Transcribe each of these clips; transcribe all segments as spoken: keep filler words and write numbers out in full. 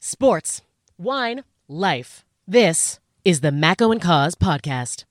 Sports, wine, life. This is the Macco and Cause podcast.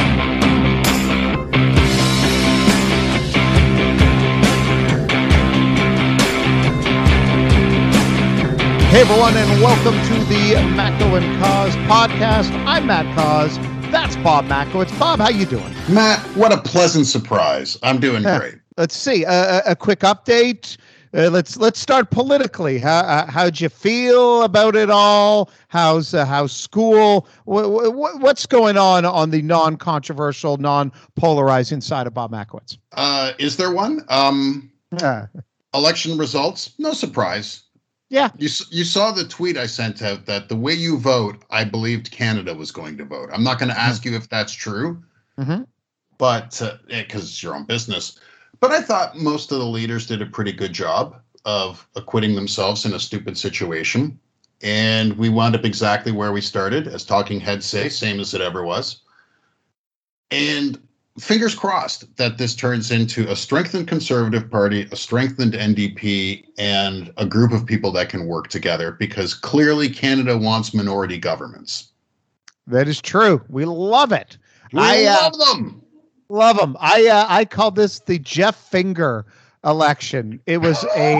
Hey everyone, and welcome to the Macco and Cause podcast. I'm Matt Cause. That's Bob Macco. It's Bob. How you doing? Matt, what a pleasant surprise. I'm doing Uh, great. Let's see. Uh, a quick update. Uh, let's let's start politically. How uh, how'd you feel about it all? How's uh, how's school? What, what, what's going on on the non-controversial, non-polarizing side of Bob Mackowitz? Uh, is there one? Um, Uh, election results? No surprise. yeah. You s- you saw the tweet I sent out that the way you vote, I believed Canada was going to vote. I'm not going to ask you if that's true, Mm-hmm. but because it's your own business. But I thought most of the leaders did a pretty good job of acquitting themselves in a stupid situation. And we wound up exactly where we started, as talking heads say, same as it ever was. And fingers crossed that this turns into a strengthened Conservative Party, a strengthened N D P, and a group of people that can work together, because clearly Canada wants minority governments. That is true. We love it. We I, uh, love them. Love them. I uh, I call this the Jeff Finger election. It was a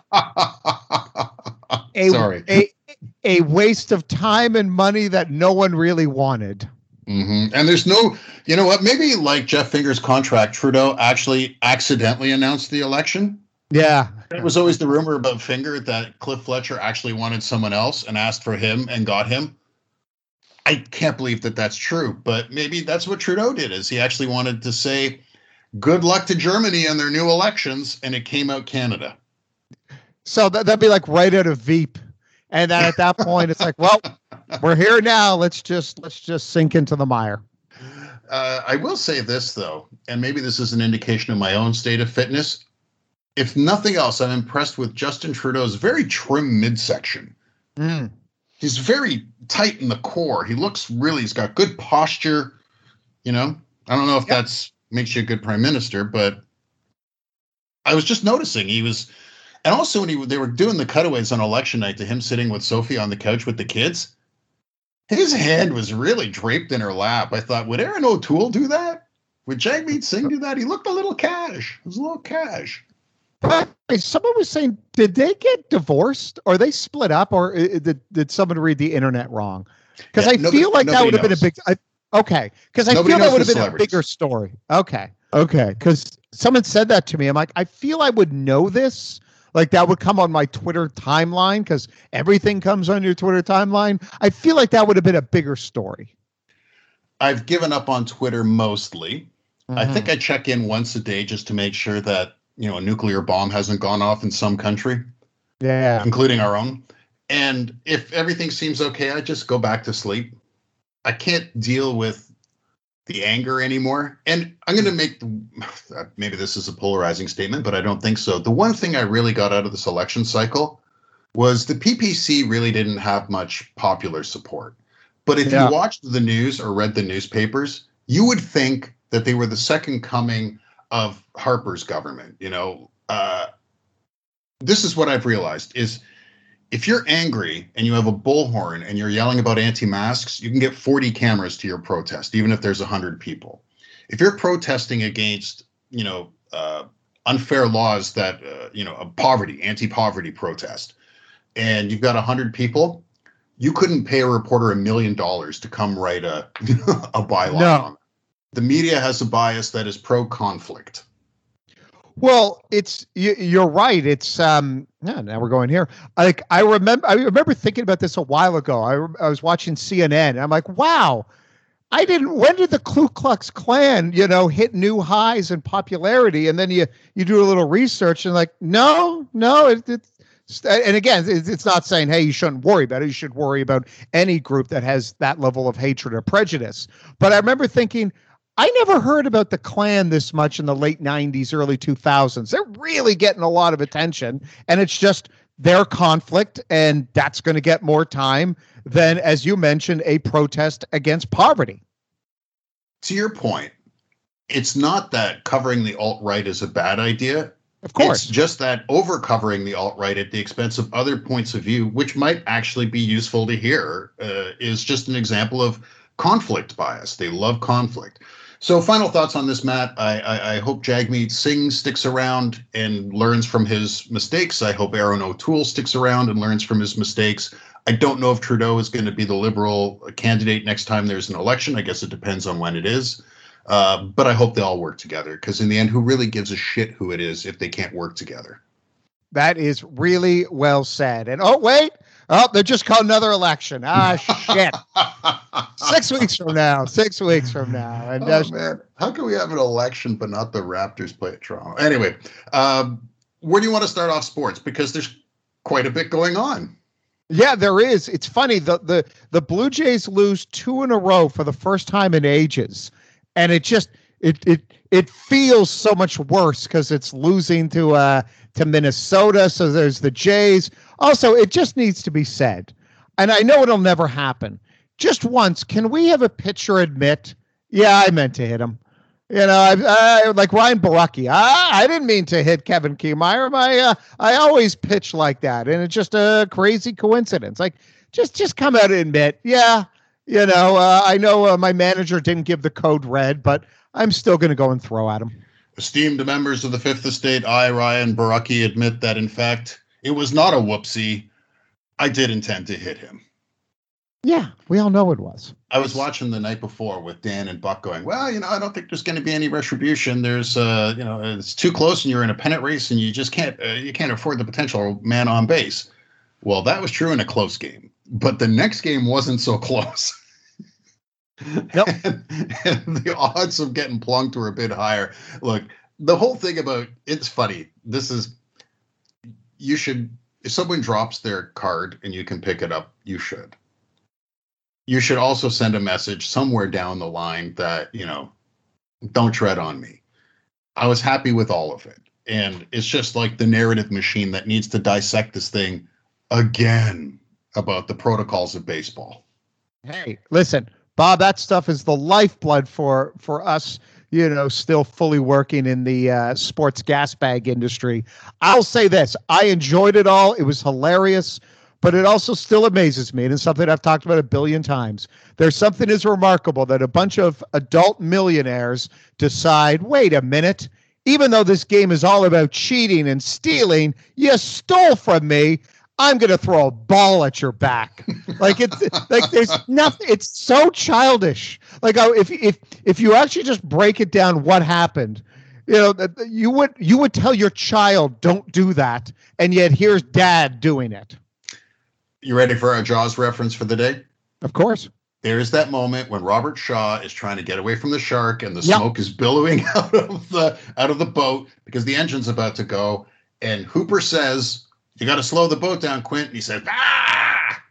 a, Sorry. a a waste of time and money that no one really wanted. hmm And there's no, you know what? Maybe like Jeff Finger's contract, Trudeau actually accidentally announced the election. Yeah. There was always the rumor about Finger that Cliff Fletcher actually wanted someone else and asked for him and got him. I can't believe that that's true, but maybe that's what Trudeau did, is he actually wanted to say good luck to Germany in their new elections, and it came out Canada. So that, that'd be like right out of Veep. And then at that point, it's like, well, we're here now. Let's just let's just sink into the mire. Uh, I will say this, though, and maybe this is an indication of my own state of fitness. If nothing else, I'm impressed with Justin Trudeau's very trim midsection. Mm. He's very tight in the core. He looks really, he's got good posture. You know, I don't know if Yep. that's makes you a good prime minister, but I was just noticing he was, and also when he, they were doing the cutaways on election night to him sitting with Sophie on the couch with the kids, his hand was really draped in her lap. I thought, would Aaron O'Toole do that? Would Jagmeet Singh do that? He looked a little cash. It was a little cash. But someone was saying, did they get divorced or they split up, or uh, did, did someone read the internet wrong? Because Yeah, I nobody- feel like that nobody would have been a knows. big. I, okay, because I Nobody feel that knows would have the been a celebrities. bigger story. Okay, okay, because someone said that to me. I'm like, I feel I would know this. Like that would come on my Twitter timeline, because everything comes on your Twitter timeline. I feel like that would have been a bigger story. I've given up on Twitter mostly. I Mhm. think I check in once a day just to make sure that, you know, a nuclear bomb hasn't gone off in some country, Yeah. including our own. And if everything seems okay, I just go back to sleep. I can't deal with the anger anymore. And I'm going to make, the, maybe this is a polarizing statement, but I don't think so. The one thing I really got out of this election cycle was the P P C really didn't have much popular support. But if Yeah. you watched the news or read the newspapers, you would think that they were the second coming of Harper's government. You know, uh, this is what I've realized is if you're angry and you have a bullhorn and you're yelling about anti-masks, you can get forty cameras to your protest, even if there's one hundred people. If you're protesting against, you know, uh, unfair laws that, uh, you know, a poverty, anti-poverty protest, and you've got one hundred people, you couldn't pay a reporter a million dollars to come write a, a byline No. on it. The media has a bias that is pro-conflict. Well, it's you, you're right. It's um. Yeah, now we're going here. Like I remember, I remember thinking about this a while ago. I, rem- I was watching C N N. And I'm like, wow, I didn't. When did the Ku Klux Klan, you know, hit new highs in popularity? And then you you do a little research and like, no, no, it, it's. And again, it's it's not saying, hey, you shouldn't worry about it. You should worry about any group that has that level of hatred or prejudice. But I remember thinking, I never heard about the Klan this much in the late nineties, early two thousands. They're really getting a lot of attention, and it's just their conflict, and that's going to get more time than, as you mentioned, a protest against poverty. To your point, it's not that covering the alt-right is a bad idea. Of course. It's just that over-covering the alt-right at the expense of other points of view, which might actually be useful to hear, uh, is just an example of conflict bias. They love conflict. So final thoughts on this, Matt. I, I, I hope Jagmeet Singh sticks around and learns from his mistakes. I hope Aaron O'Toole sticks around and learns from his mistakes. I don't know if Trudeau is going to be the Liberal candidate next time there's an election. I guess it depends on when it is. Uh, but I hope they all work together, because in the end, who really gives a shit who it is if they can't work together? That is really well said. And oh, wait. Oh, they just called another election. Ah, shit. Six weeks from now. Six weeks from now. And, oh, uh, man. How can we have an election but not the Raptors play at Toronto? Anyway, um, where do you want to start off sports? Because there's quite a bit going on. Yeah, there is. It's funny. The, the, the Blue Jays lose two in a row for the first time in ages. And it just it it it feels so much worse because it's losing to uh to Minnesota. So there's the Jays. Also, it just needs to be said, and I know it'll never happen. Just once, can we have a pitcher admit, yeah, I meant to hit him? You know, I, I like Ryan Baracki. I I didn't mean to hit Kevin Kiermaier. I uh, I always pitch like that, and it's just a crazy coincidence. Like just just come out and admit, yeah. You know, uh, I know uh, my manager didn't give the code red, but I'm still going to go and throw at him. Esteemed members of the Fifth Estate, I, Ryan Baracki, admit that, in fact, it was not a whoopsie. I did intend to hit him. Yeah, we all know it was. I was watching the night before with Dan and Buck going, well, you know, I don't think there's going to be any retribution. There's, uh, you know, it's too close and you're in a pennant race and you just can't, uh, you can't afford the potential man on base. Well, that was true in a close game, but the next game wasn't so close. Nope. and, and the odds of getting plunked were a bit higher. Look, the whole thing about it's funny. This is, you should, if someone drops their card and you can pick it up, you should. You should also send a message somewhere down the line that, you know, don't tread on me. I was happy with all of it. And it's just like the narrative machine that needs to dissect this thing again about the protocols of baseball. Hey, listen, Bob, that stuff is the lifeblood for for us, you know, still fully working in the uh, sports gas bag industry. I'll say this. I enjoyed it all. It was hilarious, but it also still amazes me. And it's something I've talked about a billion times. There's something as remarkable that a bunch of adult millionaires decide, wait a minute, even though this game is all about cheating and stealing, you stole from me. I'm going to throw a ball at your back. Like it's like there's nothing. It's so childish. Like oh, if if if you actually just break it down, what happened? You know, you would you would tell your child, don't do that, and yet here's dad doing it. You ready for our Jaws reference for the day? Of course. There's that moment when Robert Shaw is trying to get away from the shark, and the yep. smoke is billowing out of the out of the boat because the engine's about to go, and Hooper says, you got to slow the boat down, Quint. And he says, ah!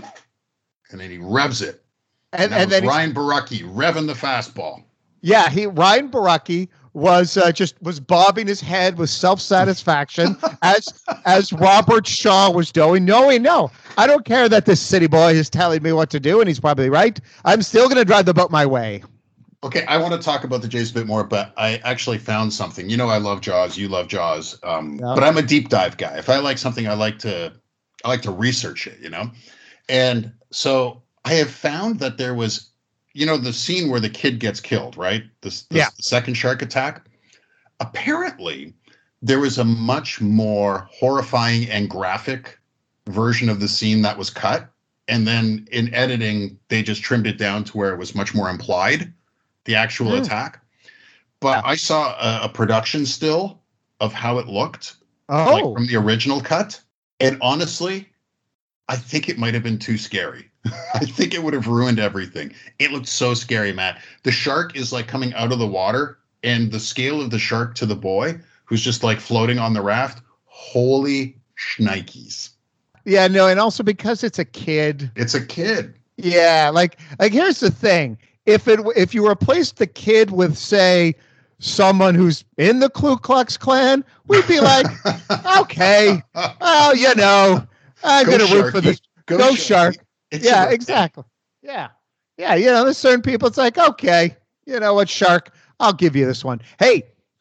And then he revs it. And, and, and then Ryan Baracki revving the fastball. Yeah, he Ryan Baracki was uh, just was bobbing his head with self-satisfaction as as Robert Shaw was doing. Knowing, no, I don't care that this city boy is telling me what to do, and he's probably right. I'm still going to drive the boat my way. Okay, I want to talk about the Jays a bit more, but I actually found something. You know, I love Jaws. You love Jaws, um, yeah. But I'm a deep dive guy. If I like something, I like to, I like to research it. You know, and so I have found that there was, you know, the scene where the kid gets killed, right? This, this yeah. the second shark attack. Apparently, there was a much more horrifying and graphic version of the scene that was cut, and then in editing, they just trimmed it down to where it was much more implied. The actual mm. attack. But yeah. I saw a, a production still of how it looked oh. like from the original cut. And honestly, I think it might have been too scary. I think it would have ruined everything. It looked so scary, Matt. The shark is like coming out of the water, and the scale of the shark to the boy who's just like floating on the raft. Holy shnikes. Yeah, no. And also because it's a kid. It's a kid. Yeah. Like, like here's the thing. If it if you replaced the kid with, say, someone who's in the Ku Klux Klan, we'd be like, okay, well, you know, I'm going to root for this. Go, Go Shark. shark. Yeah, exactly. Yeah. Yeah, you know, there's certain people, it's like, okay, you know what, Shark, I'll give you this one. Hey,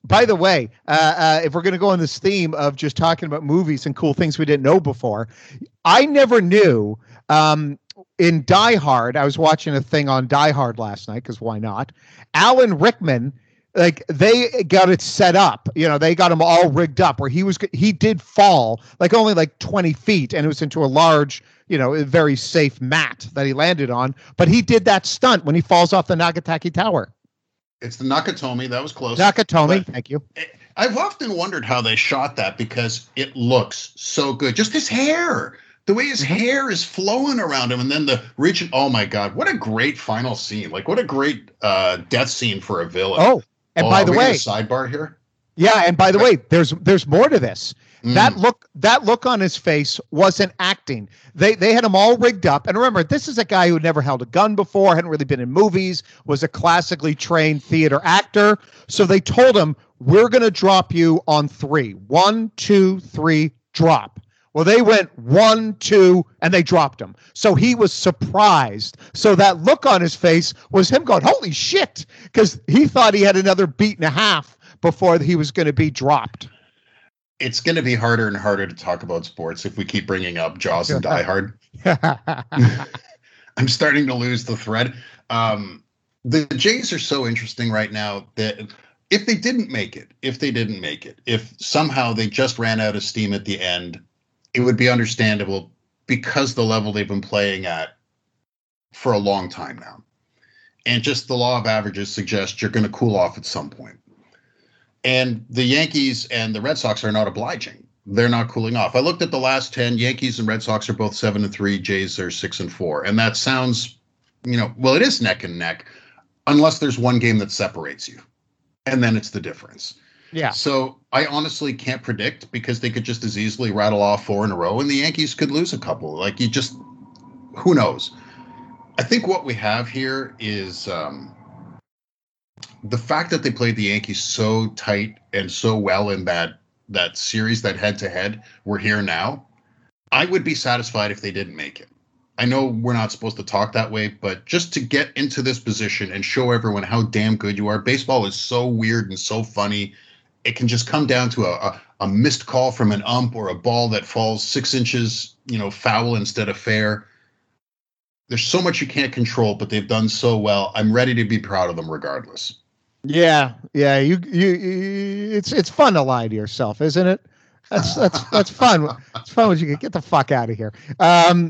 by the way, uh, uh, if we're going to go on this theme of just talking about movies and cool things we didn't know before, I never knew um, in Die Hard, I was watching a thing on Die Hard last night, because why not? Alan Rickman, like they got it set up, you know, they got him all rigged up where he was, he did fall like only like twenty feet, and it was into a large, you know, a very safe mat that he landed on. But he did that stunt when he falls off the Nagasaki Tower. It's the Nakatomi. That was close. Nakatomi. Thank you. I've often wondered how they shot that, because it looks so good. Just his hair, the way his mm-hmm. hair is flowing around him. And then the region. Oh, my God. What a great final scene. Like, what a great uh, death scene for a villain. Oh, and oh, by the way, sidebar here. Yeah. And by the way, there's there's more to this. That look, that look on his face wasn't acting. They they had him all rigged up. And remember, this is a guy who had never held a gun before, hadn't really been in movies, was a classically trained theater actor. So they told him, we're going to drop you on three. One, two, three, drop. Well, they went one, two, and they dropped him. So he was surprised. So that look on his face was him going, holy shit, because he thought he had another beat and a half before he was going to be dropped. It's going to be harder and harder to talk about sports if we keep bringing up Jaws and Die Hard. I'm starting to lose the thread. Um, the Jays are so interesting right now that if they didn't make it, if they didn't make it, if somehow they just ran out of steam at the end, it would be understandable, because the level they've been playing at for a long time now. And just the law of averages suggests you're going to cool off at some point. And the Yankees and the Red Sox are not obliging. They're not cooling off. I looked at the last ten. Yankees and Red Sox are both seven and three. Jays are six and four. And that sounds, you know, well, it is neck and neck, unless there's one game that separates you. And then it's the difference. Yeah. So I honestly can't predict, because they could just as easily rattle off four in a row, and the Yankees could lose a couple. Like, you just, who knows? I think what we have here is, um, the fact that they played the Yankees so tight and so well in that that series, that head-to-head, we're here now. I would be satisfied if they didn't make it. I know we're not supposed to talk that way, but just to get into this position and show everyone how damn good you are. Baseball is so weird and so funny. It can just come down to a, a, a missed call from an ump, or a ball that falls six inches, you know, foul instead of fair. There's so much you can't control, but they've done so well. I'm ready to be proud of them regardless. Yeah, yeah, you, you, you, it's it's fun to lie to yourself, isn't it? That's that's that's fun. It's fun when you can get the fuck out of here. Um,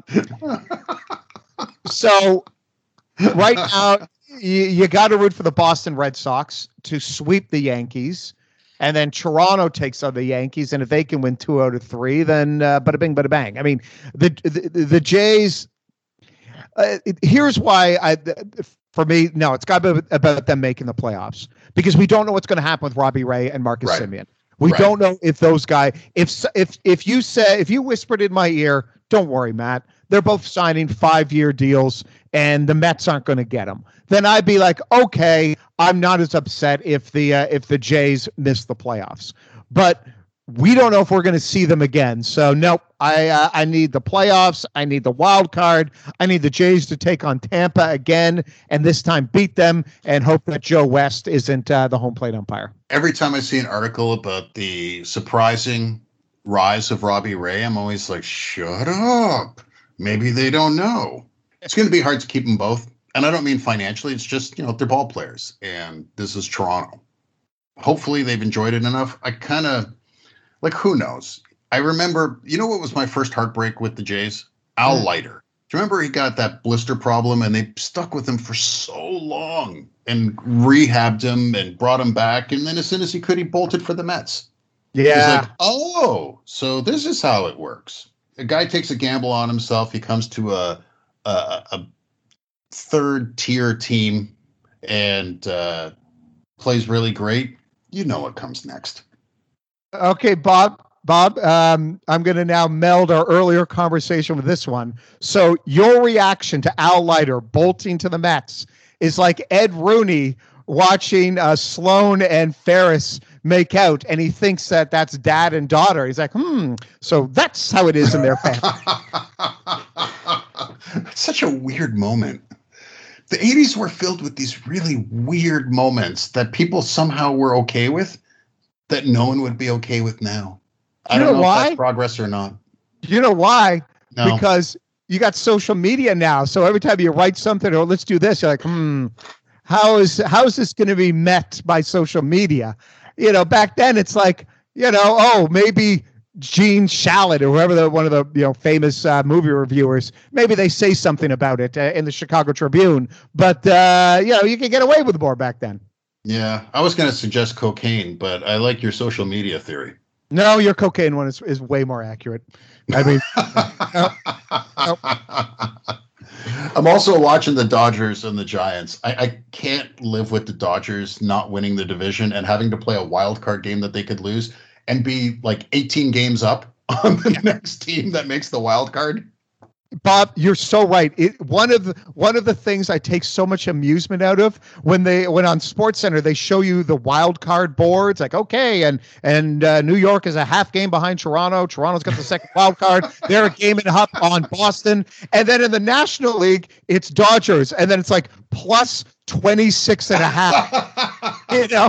so right now, you, you got to root for the Boston Red Sox to sweep the Yankees, and then Toronto takes on the Yankees, and if they can win two out of three, then uh, bada bing, bada bang. I mean, the the, the Jays. Uh, it, here's why I. For me, no, it's got to be about them making the playoffs, because we don't know what's going to happen with Robbie Ray and Marcus right. Semien. We right. don't know if those guys, if if if you said, if you whispered in my ear, don't worry, Matt, they're both signing five-year deals and the Mets aren't going to get them, then I'd be like, okay, I'm not as upset if the uh, if the Jays miss the playoffs. But we don't know if we're going to see them again. So, nope, I uh, I need the playoffs. I need the wild card. I need the Jays to take on Tampa again, and this time beat them, and hope that Joe West isn't uh, the home plate umpire. Every time I see an article about the surprising rise of Robbie Ray, I'm always like, shut up. Maybe they don't know. It's going to be hard to keep them both. And I don't mean financially. It's just, you know, they're ball players, and this is Toronto. Hopefully they've enjoyed it enough. I kind of... Like, who knows? I remember, you know what was my first heartbreak with the Jays? Al Leiter. Do you remember he got that blister problem, and they stuck with him for so long and rehabbed him and brought him back, and then as soon as he could, he bolted for the Mets. Yeah. Like, oh, so this is how it works. A guy takes a gamble on himself. He comes to a a, a third-tier team and uh, plays really great. You know what comes next. Okay, Bob, Bob, um, I'm going to now meld our earlier conversation with this one. So your reaction to Al Leiter bolting to the Mets is like Ed Rooney watching uh, Sloan and Ferris make out, and he thinks that that's dad and daughter. He's like, hmm, so that's how it is in their family. It's such a weird moment. The eighties were filled with these really weird moments that people somehow were okay with. that no one would be okay with now. I You don't know know, if why? that's progress or not. You know why? No. Because you got social media now. So every time you write something or let's do this, you're like, hmm, how is how is this going to be met by social media? You know, back then it's like, you know, oh, maybe Gene Shalit or whoever the one of the you know famous uh, movie reviewers, maybe they say something about it uh, in the Chicago Tribune. But uh, you know, you can get away with more back then. Yeah, I was going to suggest cocaine, but I like your social media theory. No, your cocaine one is, is way more accurate. I mean, no, no. I'm also watching the Dodgers and the Giants. I, I can't live with the Dodgers not winning the division and having to play a wild card game that they could lose and be like eighteen games up on the next team that makes the wild card. Bob, you're so right. It, one of the one of the things I take so much amusement out of when they when on Sports Center they show you the wild card boards, like okay, and and uh, New York is a half game behind Toronto. Toronto's got the second wild card. They're a game and a half on Boston, and then in the National League it's Dodgers, and then it's like plus twenty-six and a half. You know.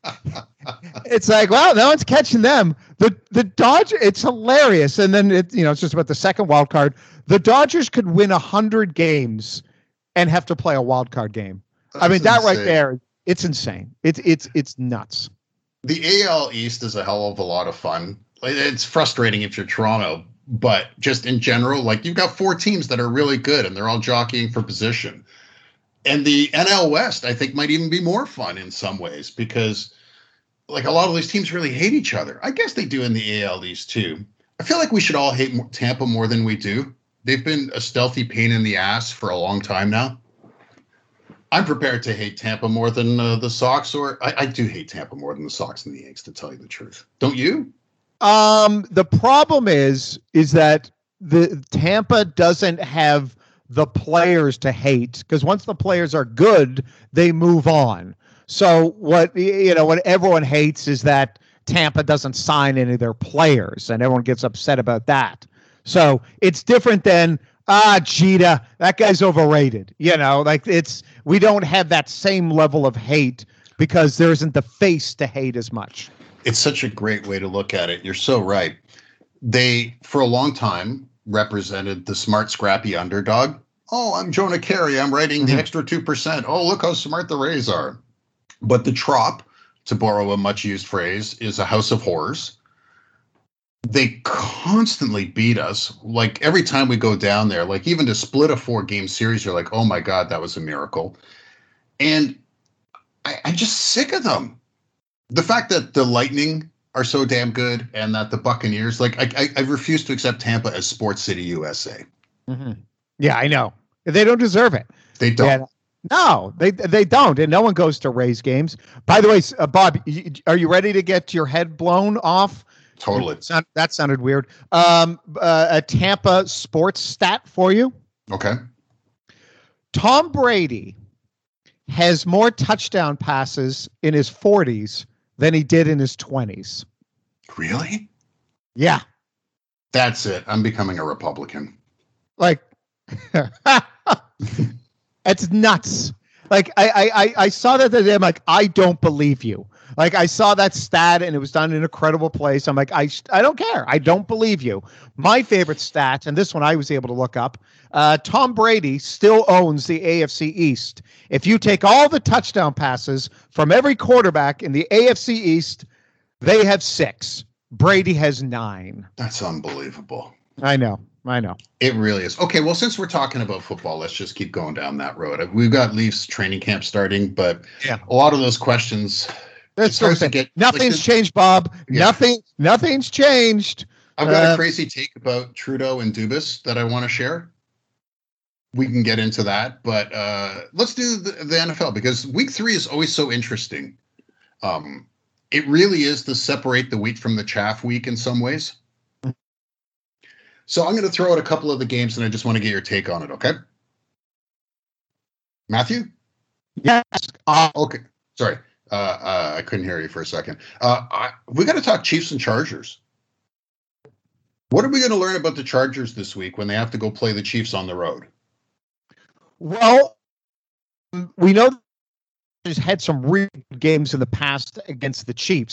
It's like, well, no one's catching them. The the Dodgers, it's hilarious. And then it, you know, it's just about the second wild card. The Dodgers could win a hundred games and have to play a wild card game. That's I mean, that insane. right there, it's insane. It's it's it's nuts. The A L East is a hell of a lot of fun. Like, it's frustrating if you're Toronto, but just in general, like you've got four teams that are really good and they're all jockeying for position. And the N L West, I think, might even be more fun in some ways because like a lot of these teams really hate each other. I guess they do in the A L East too. I feel like we should all hate Tampa more than we do. They've been a stealthy pain in the ass for a long time now. I'm prepared to hate Tampa more than uh, the Sox, or I, I do hate Tampa more than the Sox and the Yanks, to tell you the truth. Don't you? Um, the problem is, is that the Tampa doesn't have the players to hate because once the players are good, they move on. So what you know, what everyone hates is that Tampa doesn't sign any of their players, and everyone gets upset about that. So it's different than ah, Jeter, that guy's overrated. You know, like it's we don't have that same level of hate because there isn't the face to hate as much. It's such a great way to look at it. You're so right. They, for a long time, represented the smart, scrappy underdog. Oh, I'm Jonah Carey. I'm writing Mm-hmm. the extra two percent. Oh, look how smart the Rays are. But the Trop, to borrow a much-used phrase, is a house of horrors. They constantly beat us. Like every time we go down there, like even to split a four-game series, you're like, oh my God, that was a miracle. And I, I'm just sick of them. The fact that the Lightning are so damn good and that the Buccaneers, like I, I, I refuse to accept Tampa as Sports City U S A. Mm-hmm. Yeah, I know. They don't deserve it. They don't. Yeah. No, they they don't, and no one goes to Rays games. By the way, uh, Bob, you, are you ready to get your head blown off? Totally. Sound, that sounded weird. Um, uh, a Tampa sports stat for you. Okay. Tom Brady has more touchdown passes in his forties than he did in his twenties. Really? Yeah. That's it. I'm becoming a Republican. Like, it's nuts. Like I, I, I saw that the other day. I'm like, I don't believe you. Like I saw that stat and it was done in an incredible place. I'm like, I, I don't care. I don't believe you. My favorite stat, and this one I was able to look up. Uh, Tom Brady still owns the A F C East. If you take all the touchdown passes from every quarterback in the A F C East, they have six. Brady has nine. That's unbelievable. I know. I know. It really is. Okay, well, since we're talking about football, let's just keep going down that road. We've got Leafs training camp starting, but yeah. a lot of those questions. That's hard to get, nothing's like, changed, Bob. Yeah. Nothing. Nothing's changed. I've got uh, a crazy take about Trudeau and Dubas that I want to share. We can get into that, but uh, let's do the, the N F L because week three is always so interesting. Um, it really is the separate the wheat from the chaff week in some ways. So I'm going to throw out a couple of the games, and I just want to get your take on it, okay? Matthew? Yes. Uh, Okay. Sorry. Uh, uh, I couldn't hear you for a second. Uh, I, we got to talk Chiefs and Chargers. What are we going to learn about the Chargers this week when they have to go play the Chiefs on the road? well, we know there's had some really good games in the past against the Chiefs.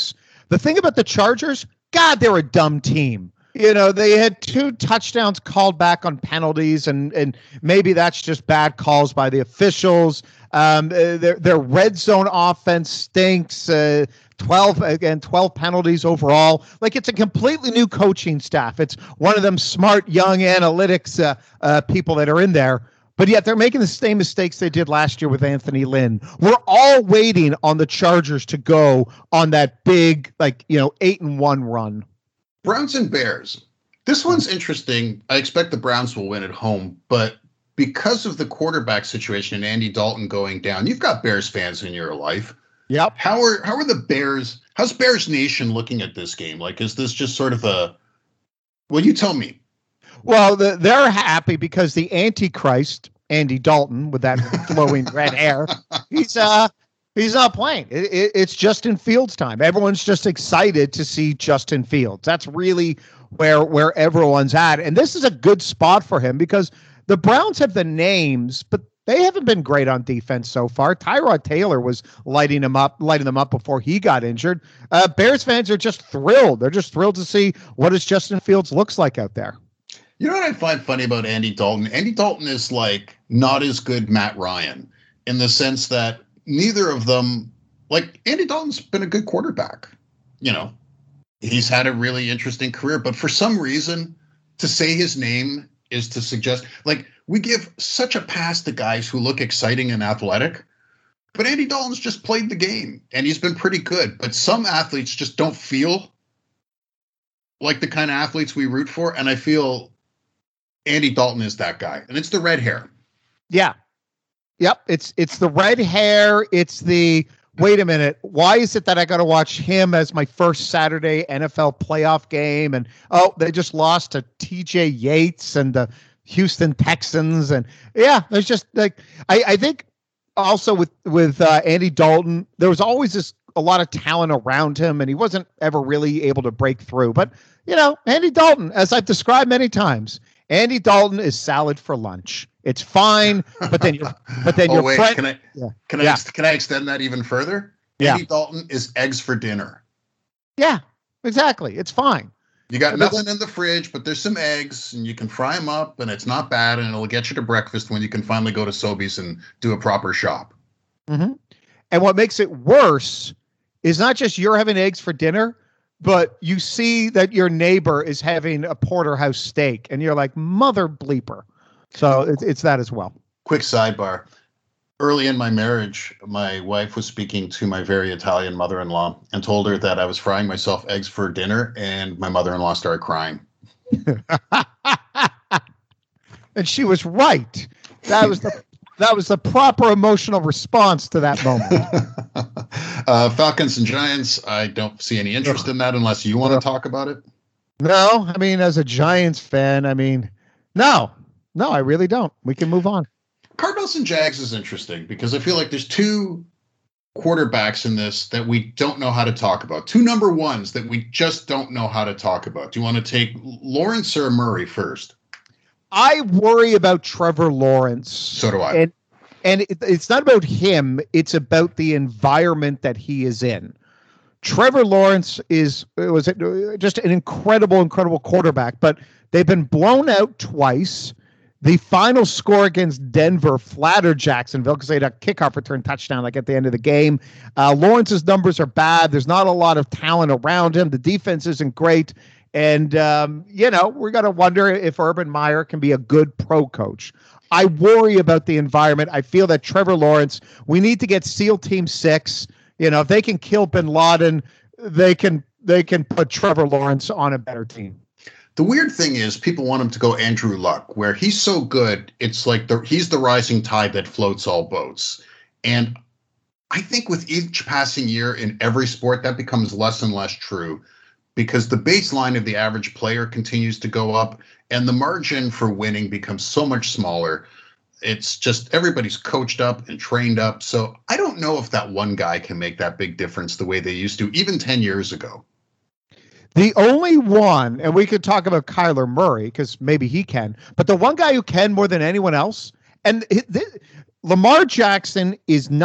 The thing about the Chargers, God, they're a dumb team. You know, they had two touchdowns called back on penalties, and and maybe that's just bad calls by the officials. Um, their their red zone offense stinks. Uh, twelve again, twelve penalties overall. Like, it's a completely new coaching staff. It's one of them smart young analytics uh, uh, people that are in there. But yet they're making the same mistakes they did last year with Anthony Lynn. We're all waiting on the Chargers to go on that big, like, you know, eight and one run. Browns and Bears. This one's interesting. I expect the Browns will win at home, but because of the quarterback situation and Andy Dalton going down, you've got Bears fans in your life. Yep. How are how are the Bears? How's Bears Nation looking at this game? Like, is this just sort of a? Well, you tell me. Well, the, they're happy because the Antichrist, Andy Dalton, with that flowing red hair, he's uh he's not playing. It, it, it's Justin Fields time. Everyone's just excited to see Justin Fields. That's really where where everyone's at, and this is a good spot for him because the Browns have the names, but they haven't been great on defense so far. Tyrod Taylor was lighting them up, lighting them up before he got injured. Uh, Bears fans are just thrilled. They're just thrilled to see what does Justin Fields looks like out there. You know what I find funny about Andy Dalton? Andy Dalton is like not as good Matt Ryan in the sense that neither of them, like Andy Dalton's been a good quarterback. You know, he's had a really interesting career, but for some reason to say his name is to suggest, like, we give such a pass to guys who look exciting and athletic, but Andy Dalton's just played the game and he's been pretty good. But some athletes just don't feel like the kind of athletes we root for. And I feel Andy Dalton is that guy, and it's the red hair. Yeah. Yep. It's, it's the red hair. It's the, wait a minute, why is it that I got to watch him as my first Saturday N F L playoff game? And, oh, they just lost to T J Yates and the Houston Texans. And yeah, there's just like, I, I think also with, with uh, Andy Dalton, there was always this, a lot of talent around him, and he wasn't ever really able to break through. But, you know, Andy Dalton, as I've described many times, Andy Dalton is salad for lunch. It's fine, but then you're, but then oh, your wait, friend, can I, yeah. can I, yeah. can I extend that even further? Yeah. Andy Dalton is eggs for dinner. Yeah, exactly. It's fine. You got But nothing then- in the fridge, but there's some eggs, and you can fry them up, and it's not bad, and it'll get you to breakfast when you can finally go to Sobeys and do a proper shop. Mm-hmm. And what makes it worse is not just you're having eggs for dinner, but you see that your neighbor is having a porterhouse steak, and you're like, mother bleeper. So it's, it's that as well. Quick sidebar. Early in my marriage, my wife was speaking to my very Italian mother-in-law and told her that I was frying myself eggs for dinner, and my mother-in-law started crying. And she was right. That was the that was the proper emotional response to that moment. uh, Falcons and Giants, I don't see any interest in that unless you want to talk about it. No, I mean, as a Giants fan, I mean, no, no, I really don't. We can move on. Cardinals and Jags is interesting because I feel like there's two quarterbacks in this that we don't know how to talk about. Two number ones that we just don't know how to talk about. Do you want to take Lawrence or Murray first? I worry about Trevor Lawrence. So do I. And, and it, it's not about him. It's about the environment that he is in. Trevor Lawrence is was just an incredible, incredible quarterback, but they've been blown out twice. The final score against Denver flattered Jacksonville because they had a kickoff return touchdown like at the end of the game. Uh, Lawrence's numbers are bad. There's not a lot of talent around him. The defense isn't great. And, um, you know, we're going to wonder if Urban Meyer can be a good pro coach. I worry about the environment. I feel that Trevor Lawrence, we need to get SEAL Team Six. You know, if they can kill Bin Laden, they can they can put Trevor Lawrence on a better team. The weird thing is people want him to go Andrew Luck, where he's so good, it's like the he's the rising tide that floats all boats. And I think with each passing year in every sport, that becomes less and less true because the baseline of the average player continues to go up and the margin for winning becomes so much smaller. It's just everybody's coached up and trained up. So I don't know if that one guy can make that big difference the way they used to, even ten years ago. The only one, and we could talk about Kyler Murray because maybe he can, but the one guy who can more than anyone else, and th- Lamar Jackson is not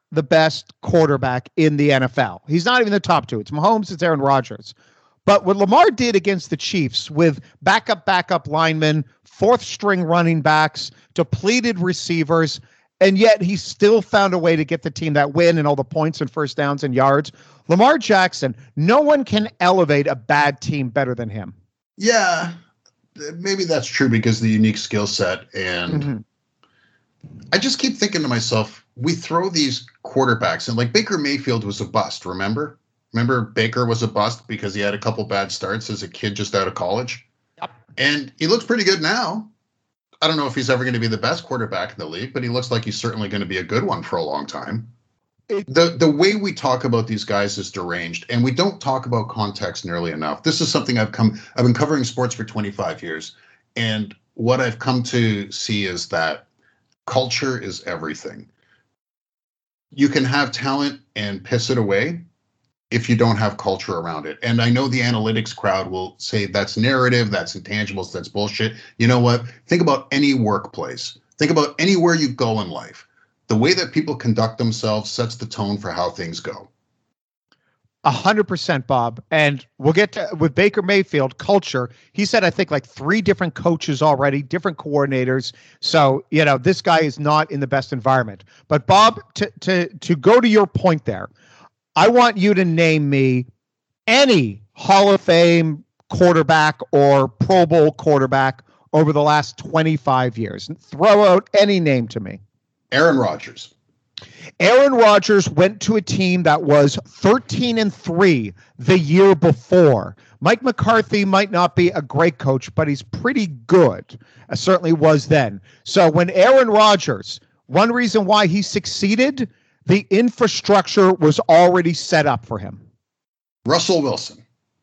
the best quarterback in the N F L. He's not even the top two. It's Mahomes, it's Aaron Rodgers. But what Lamar did against the Chiefs with backup, backup linemen, fourth string running backs, depleted receivers, and yet he still found a way to get the team that win and all the points and first downs and yards. Lamar Jackson, no one can elevate a bad team better than him. Yeah, maybe that's true because of the unique skill set. And mm-hmm. I just keep thinking to myself, we throw these quarterbacks, and like Baker Mayfield was a bust, remember? Remember Baker was a bust because he had a couple bad starts as a kid just out of college? Yep. And he looks pretty good now. I don't know if he's ever going to be the best quarterback in the league, but he looks like he's certainly going to be a good one for a long time. It, the the way we talk about these guys is deranged, and we don't talk about context nearly enough. This is something I've come I've been covering sports for twenty-five years, and what I've come to see is that culture is everything. You can have talent and piss it away if you don't have culture around it. And I know the analytics crowd will say that's narrative, that's intangibles, that's bullshit. You know what? Think about any workplace. Think about anywhere you go in life. The way that people conduct themselves sets the tone for how things go. A hundred percent, Bob. And we'll get to, with Baker Mayfield, culture. He said, I think like three different coaches already, different coordinators. So, you know, this guy is not in the best environment. But Bob, to to to go to your point there, I want you to name me any Hall of Fame quarterback or Pro Bowl quarterback over the last twenty-five years. Throw out any name to me. Aaron Rodgers. Aaron Rodgers went to a team that was thirteen and three the year before. Mike McCarthy might not be a great coach, but he's pretty good. Uh, certainly was then. So when Aaron Rodgers, one reason why he succeeded, the infrastructure was already set up for him. Russell Wilson.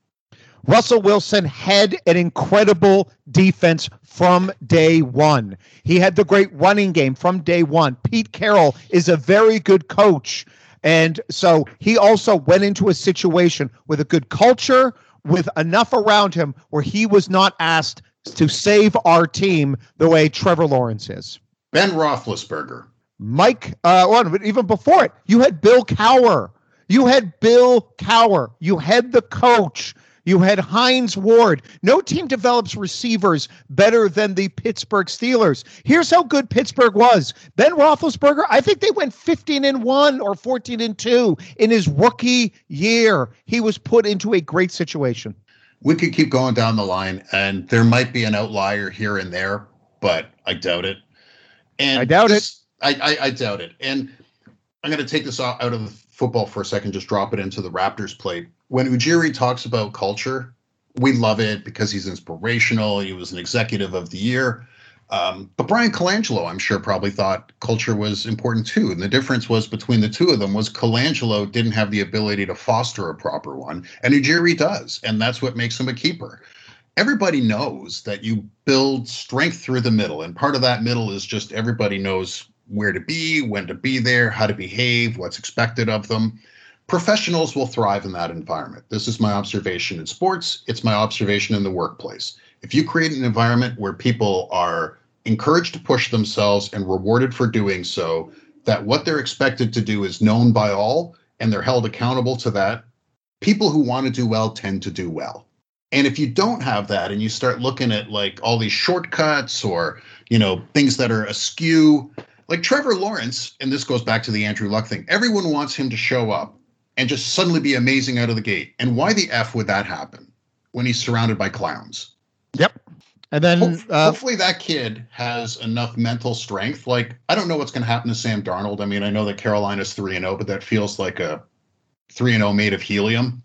Russell Wilson had an incredible defense from day one. He had the great running game from day one. Pete Carroll is a very good coach. And so he also went into a situation with a good culture, with enough around him where he was not asked to save our team the way Trevor Lawrence is. Ben Roethlisberger. Mike, uh, well, but even before it, you had Bill Cowher. You had Bill Cowher. You had the coach. You had Hines Ward. No team develops receivers better than the Pittsburgh Steelers. Here's how good Pittsburgh was. Ben Roethlisberger, I think they went fifteen and one or fourteen and two in his rookie year. He was put into a great situation. We could keep going down the line, and there might be an outlier here and there, but I doubt it. And I doubt this, it. I, I, I doubt it. And I'm going to take this out of the football for a second, just drop it into the Raptors plate. When Ujiri talks about culture, we love it because he's inspirational. He was an executive of the year. Um, but Brian Colangelo, I'm sure, probably thought culture was important too. And the difference was between the two of them was Colangelo didn't have the ability to foster a proper one, and Ujiri does. And that's what makes him a keeper. Everybody knows that you build strength through the middle. And part of that middle is just everybody knows where to be, when to be there, how to behave, what's expected of them. Professionals will thrive in that environment. This is my observation in sports. It's my observation in the workplace. If you create an environment where people are encouraged to push themselves and rewarded for doing so, that what they're expected to do is known by all and they're held accountable to that, people who want to do well tend to do well. And if you don't have that and you start looking at like all these shortcuts or, you know, things that are askew, like Trevor Lawrence, and this goes back to the Andrew Luck thing, everyone wants him to show up and just suddenly be amazing out of the gate. And why the F would that happen when he's surrounded by clowns? Yep. And then Ho- uh, hopefully that kid has enough mental strength. Like, I don't know what's going to happen to Sam Darnold. I mean, I know that Carolina's three and oh, but that feels like a three and oh made of helium.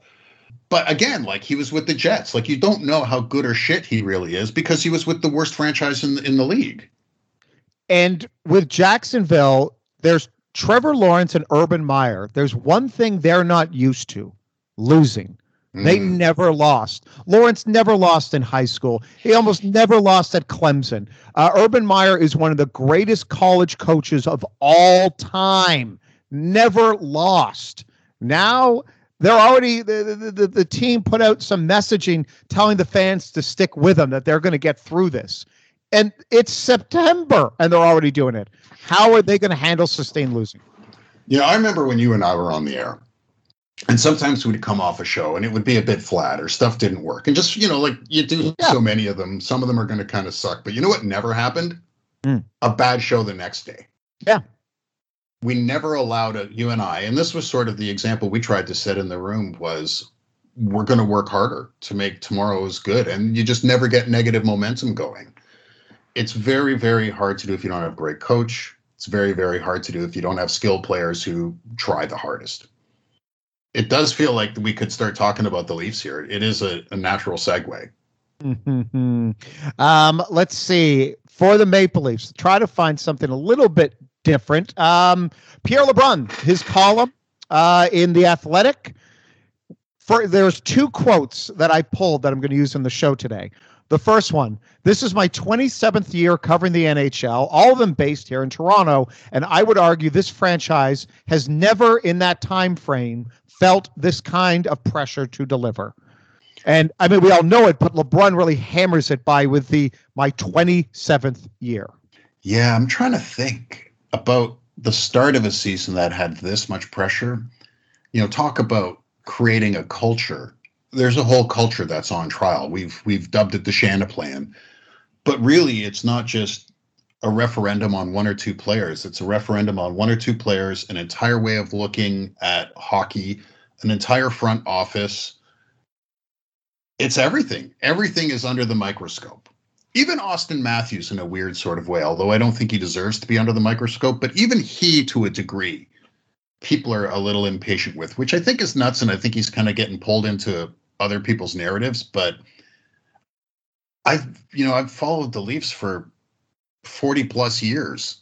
But again, like he was with the Jets. Like you don't know how good or shit he really is because he was with the worst franchise in the, in the league. And with Jacksonville, there's Trevor Lawrence and Urban Meyer. There's one thing they're not used to: losing. Mm. They never lost. Lawrence never lost in high school. He almost never lost at Clemson. Uh, Urban Meyer is one of the greatest college coaches of all time. Never lost. Now they're already, the, the, the, the team put out some messaging telling the fans to stick with them, that they're going to get through this. And it's September, and they're already doing it. How are they going to handle sustained losing? You know, I remember when you and I were on the air, and sometimes we'd come off a show and it would be a bit flat or stuff didn't work. And just, you know, like you do yeah. so many of them, some of them are going to kind of suck. But you know what never happened? Mm. A bad show the next day. Yeah. We never allowed it, you and I, and this was sort of the example we tried to set in the room was we're going to work harder to make tomorrow as good. And you just never get negative momentum going. It's very, very hard to do if you don't have a great coach. It's very, very hard to do if you don't have skilled players who try the hardest. It does feel like we could start talking about the Leafs here. It is a, a natural segue. Mm-hmm. Um, let's see. For the Maple Leafs, try to find something a little bit different. Um, Pierre LeBrun, his column uh, in The Athletic. For, there's two quotes that I pulled that I'm going to use in the show today. The first one, this is my twenty-seventh year covering the N H L, all of them based here in Toronto, and I would argue this franchise has never in that time frame felt this kind of pressure to deliver. And I mean, we all know it, but LeBrun really hammers it by with the my twenty-seventh year. Yeah, I'm trying to think about the start of a season that had this much pressure. You know, talk about creating a culture. There's a whole culture that's on trial. We've we've dubbed it the Shanna Plan. But really, it's not just a referendum on one or two players. It's a referendum on one or two players, an entire way of looking at hockey, an entire front office. It's everything. Everything is under the microscope. Even Austin Matthews in a weird sort of way, although I don't think he deserves to be under the microscope, but even he, to a degree, people are a little impatient with, which I think is nuts, and I think he's kind of getting pulled into other people's narratives. But I've, you know, I've followed the Leafs for forty plus years.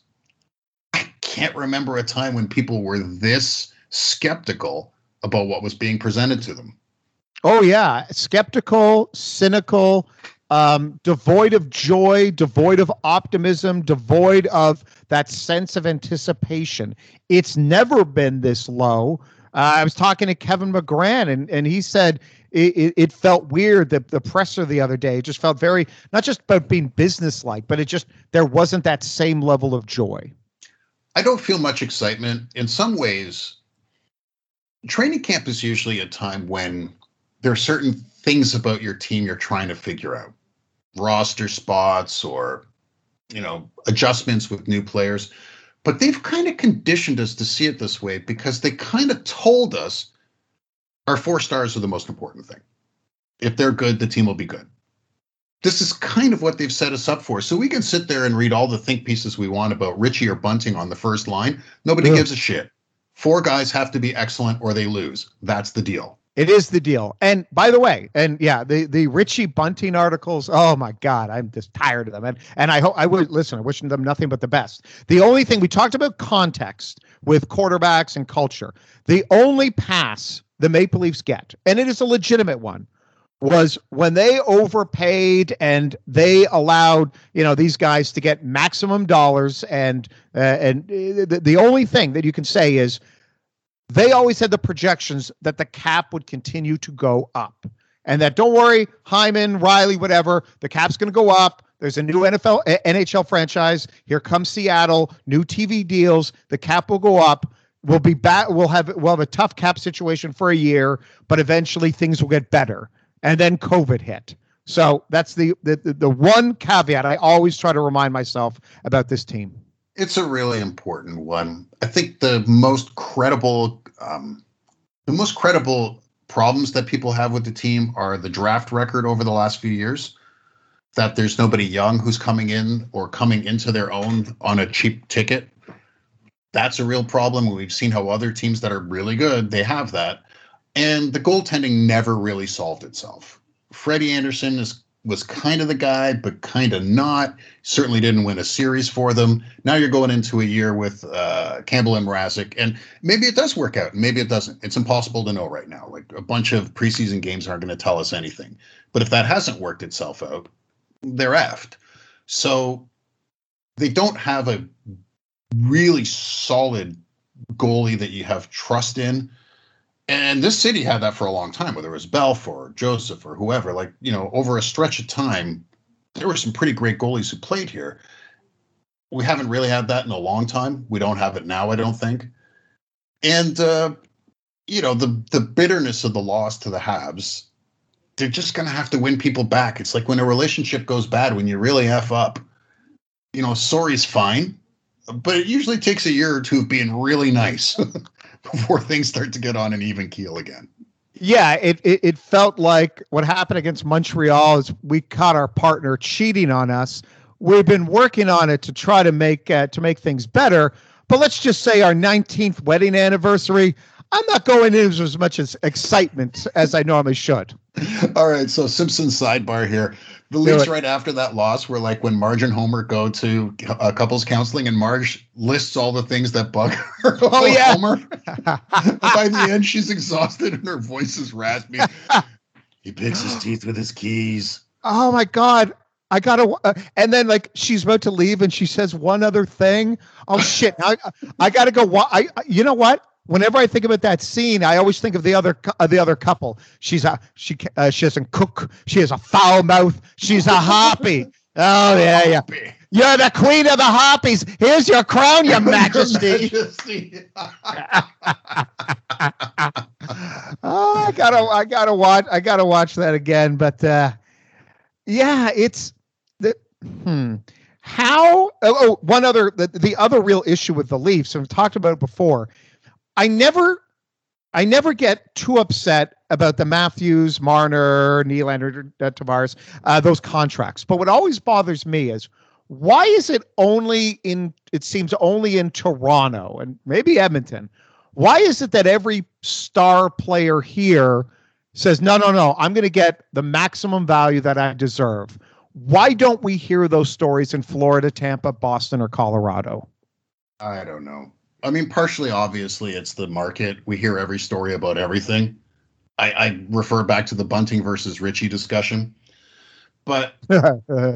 I can't remember a time when people were this skeptical about what was being presented to them. Oh, yeah. Skeptical, cynical, um, devoid of joy, devoid of optimism, devoid of that sense of anticipation. It's never been this low. Uh, I was talking to Kevin McGran, and, and he said it, it, it felt weird, the, the presser the other day. It just felt very, not just about being businesslike, but it just, there wasn't that same level of joy. I don't feel much excitement. In some ways, training camp is usually a time when there are certain things about your team you're trying to figure out. Roster spots or, you know, adjustments with new players. But they've kind of conditioned us to see it this way because they kind of told us our four stars are the most important thing. If they're good, the team will be good. This is kind of what they've set us up for. So we can sit there and read all the think pieces we want about Richie or Bunting on the first line. Nobody yeah. gives a shit. Four guys have to be excellent or they lose. That's the deal. It is the deal. And by the way, and yeah, the, the Richie Bunting articles, oh my God, I'm just tired of them. And and I hope I would listen, I'm wishing them nothing but the best. The only thing we talked about context with quarterbacks and culture, the only pass the Maple Leafs get, and it is a legitimate one, was when they overpaid and they allowed, you know, these guys to get maximum dollars. And uh, and the, the only thing that you can say is, they always had the projections that the cap would continue to go up and that, don't worry, Hyman, Riley, whatever, the cap's going to go up. There's a new N F L, N H L franchise. Here comes Seattle, new T V deals. The cap will go up. We'll be back. We'll have, we'll have a tough cap situation for a year, but eventually things will get better. And then COVID hit. So that's the, the, the one caveat I always try to remind myself about this team. It's a really important one. I think the most credible, um, the most credible problems that people have with the team are the draft record over the last few years. That there's nobody young who's coming in or coming into their own on a cheap ticket. That's a real problem. We've seen how other teams that are really good, they have that. And the goaltending never really solved itself. Freddie Anderson is was kind of the guy, but kind of not. Certainly didn't win a series for them. Now you're going into a year with uh, Campbell and Mrazek, and maybe it does work out, and maybe it doesn't. It's impossible to know right now. Like, a bunch of preseason games aren't going to tell us anything. But if that hasn't worked itself out, they're effed. So they don't have a really solid goalie that you have trust in. And this city had that for a long time, whether it was Belfour or Joseph or whoever. Like, you know, over a stretch of time, there were some pretty great goalies who played here. We haven't really had that in a long time. We don't have it now, I don't think. And, uh, you know, the, the bitterness of the loss to the Habs, they're just going to have to win people back. It's like when a relationship goes bad, when you really F up, you know, sorry's fine, but it usually takes a year or two of being really nice before things start to get on an even keel again. Yeah, it, it it felt like what happened against Montreal is we caught our partner cheating on us. We've been working on it to try to make uh, to make things better. But let's just say our nineteenth wedding anniversary, I'm not going into as much as excitement as I normally should. All right, so Simpsons sidebar here. The Leafs right after that loss were like when Marge and Homer go to uh, couples counseling, and Marge lists all the things that bug her. Oh yeah, Homer. By the end, she's exhausted and her voice is raspy. He picks his teeth with his keys. Oh my God. I gotta, uh, and then like she's about to leave and she says one other thing. Oh shit! I, I gotta go. Wa- I, you know what? Whenever I think about that scene, I always think of the other uh, the other couple. She's a she uh, she doesn't cook. She has a foul mouth. She's a harpy. Oh yeah, yeah. You're the queen of the harpies. Here's your crown, your majesty. Your majesty. Oh, I gotta I gotta watch I gotta watch that again. But uh, yeah, it's the hmm. How? Oh, oh one other the, the other real issue with the Leafs, and we've talked about it before. I never, I never get too upset about the Matthews, Marner, Nylander, uh, Tavares, uh, those contracts. But what always bothers me is why is it only in? It seems only in Toronto and maybe Edmonton. Why is it that every star player here says no, no, no? I'm going to get the maximum value that I deserve. Why don't we hear those stories in Florida, Tampa, Boston, or Colorado? I don't know. I mean, partially, obviously, it's the market. We hear every story about everything. I, I refer back to the Bunting versus Ritchie discussion. But I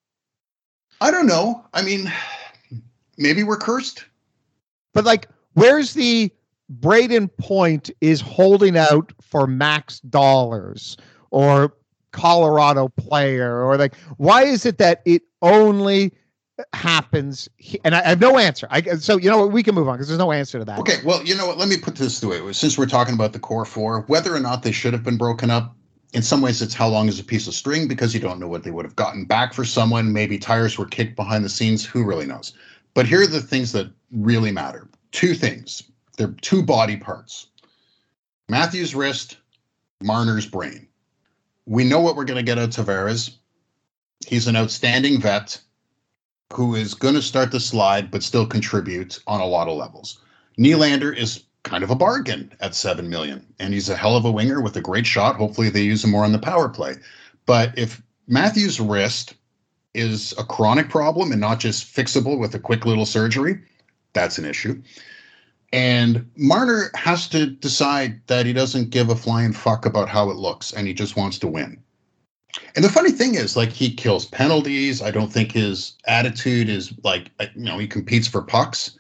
don't know. I mean, maybe we're cursed. But, like, where's the Braden Point is holding out for max dollars or Colorado player? Or, like, why is it that it only happens, and I, I have no answer. I so you know what, we can move on because there's no answer to that. Okay, well, you know what? Let me put this the way. Since we're talking about the core four, whether or not they should have been broken up, in some ways, it's how long is a piece of string because you don't know what they would have gotten back for someone. Maybe tires were kicked behind the scenes. Who really knows? But here are the things that really matter. Two things. They're two body parts: Matthews' wrist, Marner's brain. We know what we're going to get out of Tavares. He's an outstanding vet who is going to start the slide but still contribute on a lot of levels. Nylander is kind of a bargain at seven million dollars, and he's a hell of a winger with a great shot. Hopefully they use him more on the power play. But if Matthews' wrist is a chronic problem and not just fixable with a quick little surgery, that's an issue. And Marner has to decide that he doesn't give a flying fuck about how it looks, and he just wants to win. And the funny thing is, like, he kills penalties. I don't think his attitude is like, you know, he competes for pucks.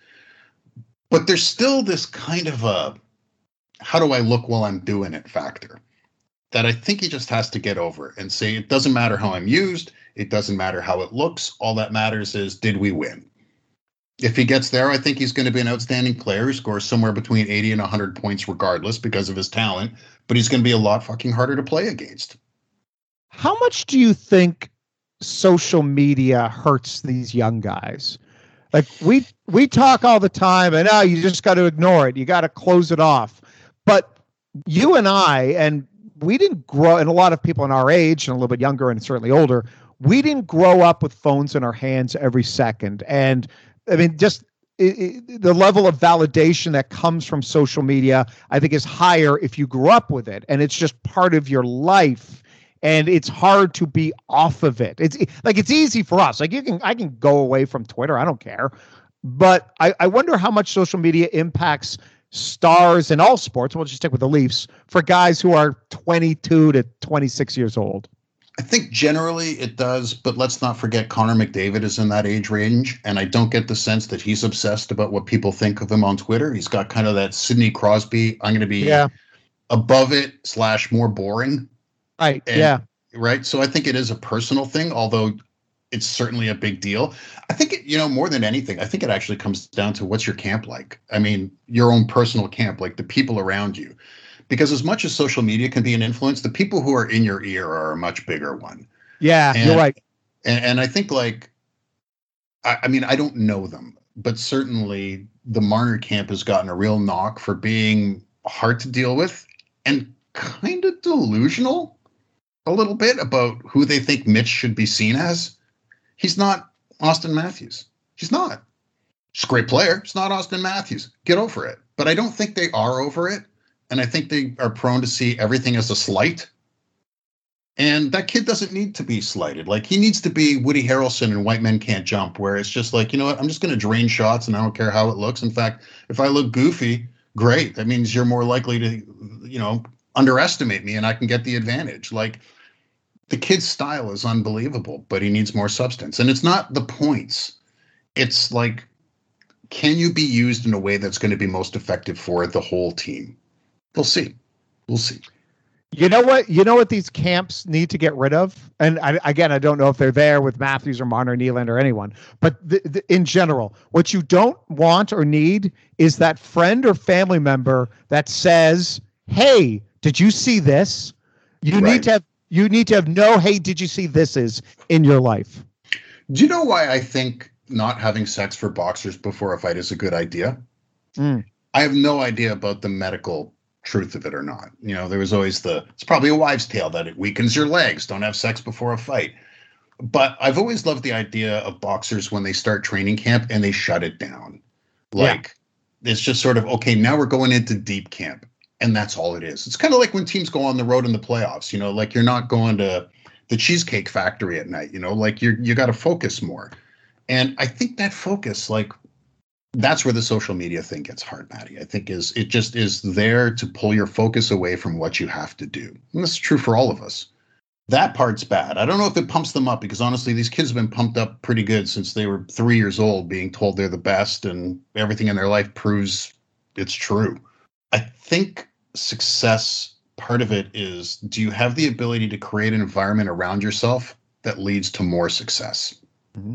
But there's still this kind of a, how do I look while I'm doing it factor that I think he just has to get over and say, it doesn't matter how I'm used. It doesn't matter how it looks. All that matters is, did we win? If he gets there, I think he's going to be an outstanding player who scores somewhere between eighty and one hundred points regardless because of his talent. But he's going to be a lot fucking harder to play against. How much do you think social media hurts these young guys? Like we we talk all the time, and now oh, you just got to ignore it. You got to close it off. But you and I, and we didn't grow, and a lot of people in our age and a little bit younger and certainly older, we didn't grow up with phones in our hands every second. And I mean, just it, it, the level of validation that comes from social media, I think, is higher if you grew up with it, and it's just part of your life. And it's hard to be off of it. It's like, it's easy for us. Like you can, I can go away from Twitter. I don't care. But I, I wonder how much social media impacts stars in all sports. We'll just stick with the Leafs for guys who are twenty-two to twenty-six years old. I think generally it does, but let's not forget Connor McDavid is in that age range. And I don't get the sense that he's obsessed about what people think of him on Twitter. He's got kind of that Sidney Crosby, I'm going to be yeah. above it slash more boring. Right. And, yeah. Right. So I think it is a personal thing, although it's certainly a big deal. I think, it, you know, more than anything, I think it actually comes down to what's your camp like? I mean, your own personal camp, like the people around you. Because as much as social media can be an influence, the people who are in your ear are a much bigger one. Yeah, and, you're right. And, and I think, like, I, I mean, I don't know them, but certainly the Marner camp has gotten a real knock for being hard to deal with and kind of delusional a little bit about who they think Mitch should be seen as. He's not Auston Matthews. He's not. He's a great player. It's not Auston Matthews. Get over it. But I don't think they are over it. And I think they are prone to see everything as a slight. And that kid doesn't need to be slighted. Like, he needs to be Woody Harrelson in White Men Can't Jump, where it's just like, you know what, I'm just going to drain shots and I don't care how it looks. In fact, if I look goofy, great. That means you're more likely to, you know, underestimate me and I can get the advantage. Like, the kid's style is unbelievable, but he needs more substance. And it's not the points. It's like, can you be used in a way that's going to be most effective for the whole team? We'll see. We'll see. You know what? You know what these camps need to get rid of? And I, again, I don't know if they're there with Matthews or Marner, Nylander, or anyone, but the, the, in general, what you don't want or need is that friend or family member that says, "Hey, did you see this?" You Right. need to have you need to have no, "Hey, did you see this?" is in your life. Do you know why I think not having sex for boxers before a fight is a good idea? Mm. I have no idea about the medical truth of it or not. You know, there was always the, it's probably a wives' tale that it weakens your legs. Don't have sex before a fight. But I've always loved the idea of boxers when they start training camp and they shut it down. Like, yeah. It's just sort of, okay, now we're going into deep camp. And that's all it is. It's kind of like when teams go on the road in the playoffs, you know, like you're not going to the Cheesecake Factory at night, you know, like you're, you got to focus more. And I think that focus, like, that's where the social media thing gets hard, Maddie. I think is it just is there to pull your focus away from what you have to do. And this is true for all of us. That part's bad. I don't know if it pumps them up, because honestly, these kids have been pumped up pretty good since they were three years old, being told they're the best and everything in their life proves it's true. I think success, part of it is, do you have the ability to create an environment around yourself that leads to more success? Mm-hmm.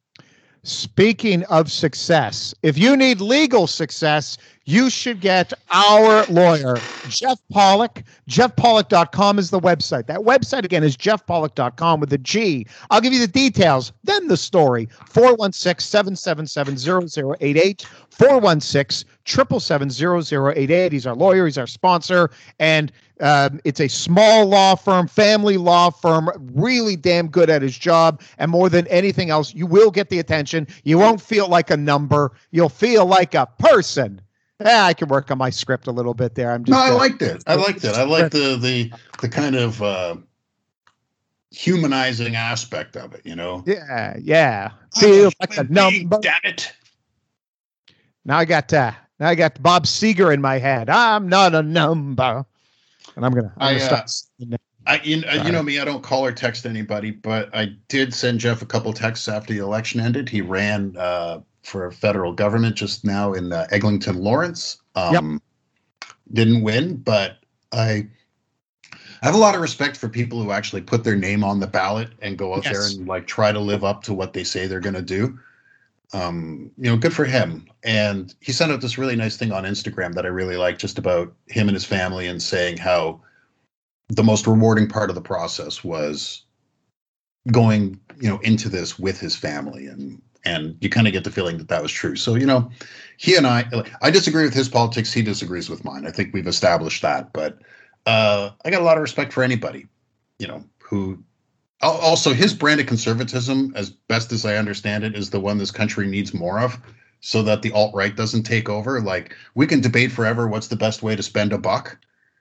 Speaking of success, if you need legal success, you should get our lawyer, Jeff Pollock. Jeff Pollock dot com is the website. That website, again, is Jeff Pollock dot com with a G. I'll give you the details, then the story. four one six, seven seven seven, zero zero eight eight. four one six, seven seven seven, zero zero eight eight. He's our lawyer. He's our sponsor. And um, it's a small law firm, family law firm, really damn good at his job. And more than anything else, you will get the attention. You won't feel like a number. You'll feel like a person. Yeah, I can work on my script a little bit there. I'm just. No, I uh, liked it. I liked it. I like the the the kind of uh, humanizing aspect of it. You know. Yeah, yeah. Feel like a number. Damn it! Now I got uh, now I got Bob Seger in my head. I'm not a number, and I'm gonna. I'm I, gonna uh, start. I you, know, you know me. I don't call or text anybody, but I did send Jeff a couple texts after the election ended. He ran uh, for federal government just now in uh, Eglinton Lawrence. Um, yep. Didn't win, but I. I have a lot of respect for people who actually put their name on the ballot and go out yes. there and like try to live up to what they say they're going to do. Um, you know, good for him. And he sent out this really nice thing on Instagram that I really like, just about him and his family, and saying how the most rewarding part of the process was going, you know, into this with his family. And, and you kind of get the feeling that that was true. So, you know, he and I, I disagree with his politics. He disagrees with mine. I think we've established that, but uh, I got a lot of respect for anybody, you know, who also, his brand of conservatism, as best as I understand it, is the one this country needs more of, so that the alt-right doesn't take over. Like, we can debate forever what's the best way to spend a buck.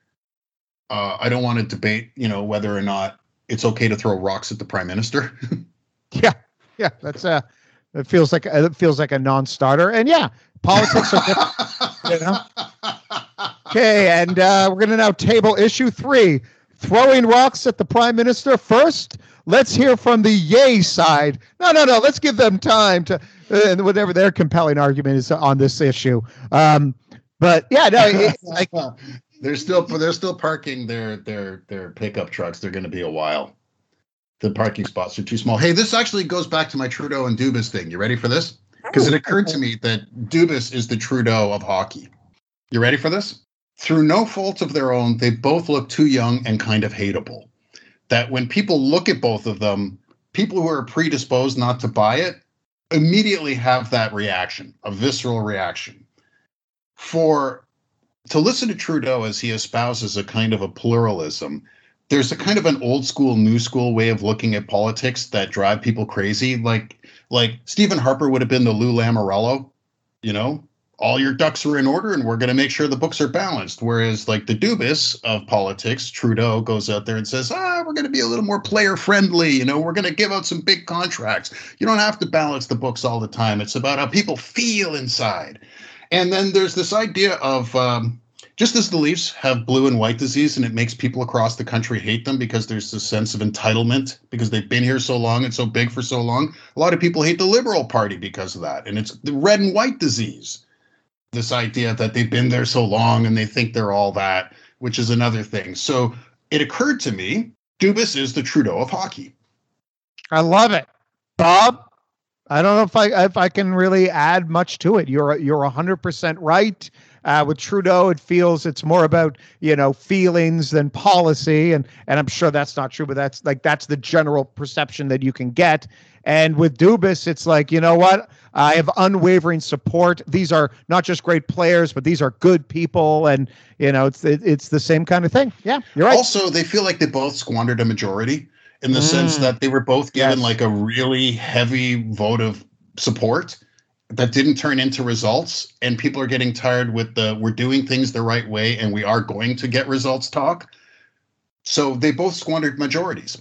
Uh, I don't want to debate, you know, whether or not it's okay to throw rocks at the prime minister. yeah, yeah, that's uh, it feels like it feels like a non-starter. And yeah, politics are different. You know? Okay, and uh, we're gonna now table issue three. Throwing rocks at the prime minister. First, let's hear from the yay side. No, no, no. Let's give them time to uh, whatever their compelling argument is on this issue. Um, but yeah, no, it, like they're still they're still parking their their their pickup trucks. They're going to be a while. The parking spots are too small. Hey, this actually goes back to my Trudeau and Dubas thing. You ready for this? Because it occurred to me that Dubas is the Trudeau of hockey. You ready for this? Through no fault of their own, they both look too young and kind of hateable. That when people look at both of them, people who are predisposed not to buy it immediately have that reaction, a visceral reaction. For to listen to Trudeau as he espouses a kind of a pluralism, there's a kind of an old school, new school way of looking at politics that drive people crazy. Like, like Stephen Harper would have been the Lou Lamoriello, you know, all your ducks are in order and we're going to make sure the books are balanced. Whereas like the Dubas of politics, Trudeau goes out there and says, ah, we're going to be a little more player friendly. You know, we're going to give out some big contracts. You don't have to balance the books all the time. It's about how people feel inside. And then there's this idea of, um, just as the Leafs have blue and white disease and it makes people across the country hate them because there's this sense of entitlement because they've been here so long and so big for so long, a lot of people hate the Liberal Party because of that. And it's the red and white disease, this idea that they've been there so long and they think they're all that, which is another thing. So it occurred to me, Dubas is the Trudeau of hockey. I love it. Bob, I don't know if I if I can really add much to it. You're you're one hundred percent right. Uh, with Trudeau, it feels it's more about, you know, feelings than policy. And and I'm sure that's not true, but that's like that's the general perception that you can get. And with Dubas, it's like, you know what? I have unwavering support. These are not just great players, but these are good people. And, you know, it's it, it's the same kind of thing. Yeah, you're right. Also, they feel like they both squandered a majority in the mm. sense that they were both given yes. like a really heavy vote of support that didn't turn into results, and people are getting tired with the we're doing things the right way and we are going to get results talk. So they both squandered majorities.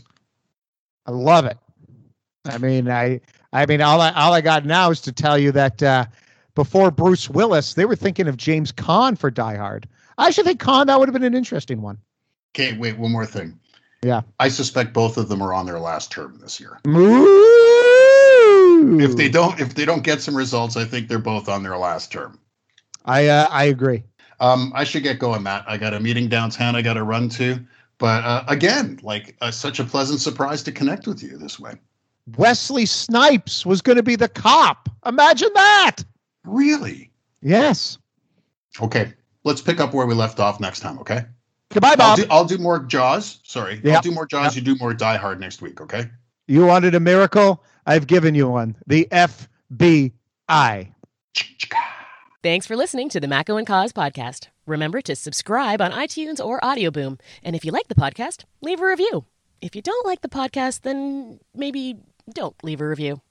I love it. I mean, I I mean, all I all I got now is to tell you that uh, before Bruce Willis, they were thinking of James Caan for Die Hard. I should think Caan, that would have been an interesting one. Okay, wait, one more thing. Yeah. I suspect both of them are on their last term this year. Ooh. If they don't, if they don't get some results, I think they're both on their last term. I uh, I agree. Um, I should get going, Matt. I got a meeting downtown I got to run to. But uh, again, like uh, such a pleasant surprise to connect with you this way. Wesley Snipes was going to be the cop. Imagine that. Really? Yes. Okay. Let's pick up where we left off next time. Okay. Goodbye, Bob. I'll do, I'll do more Jaws. Sorry. Yep. I'll do more Jaws. Yep. You do more Die Hard next week. Okay. You wanted a miracle? I've given you one. The F B I. Thanks for listening to the Macco and Cause podcast. Remember to subscribe on iTunes or Audioboom. And if you like the podcast, leave a review. If you don't like the podcast, then maybe don't leave a review.